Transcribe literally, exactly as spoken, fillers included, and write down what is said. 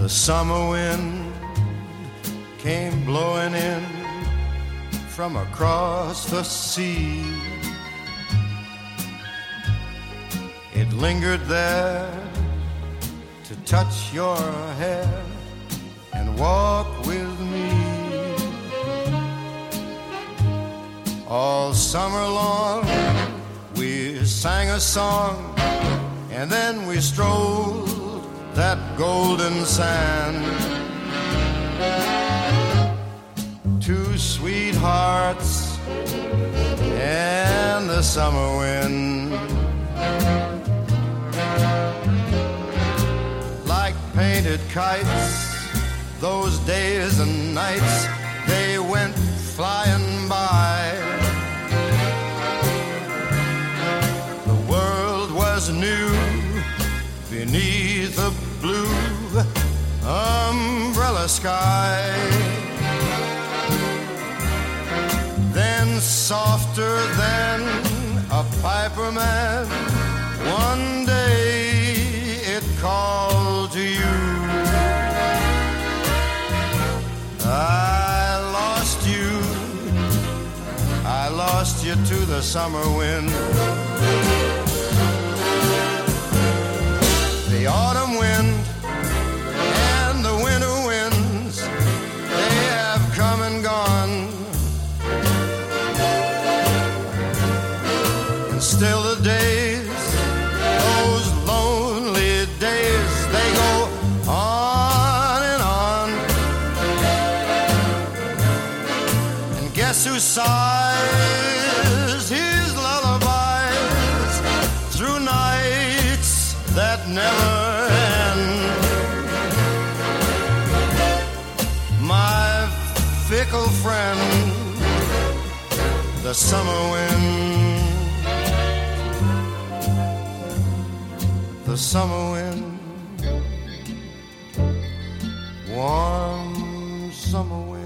The summer wind came blowing in from across the sea. It lingered there to touch your hair and walk with me. All summer long we sang a song, and then we strolled that golden sand. Two sweethearts and the summer wind, like painted kites, those days and nights, they went flying by. The world was new beneath a blue umbrella sky. Then softer than a piper man, one day it called to you. I lost you, I lost you to the summer wind. The autumn wind and the winter winds, they have come and gone. And still the days, those lonely days, they go on and on. And guess who sighs his lullabies through nights that never end? My fickle friend, the summer wind. The summer wind, warm summer wind.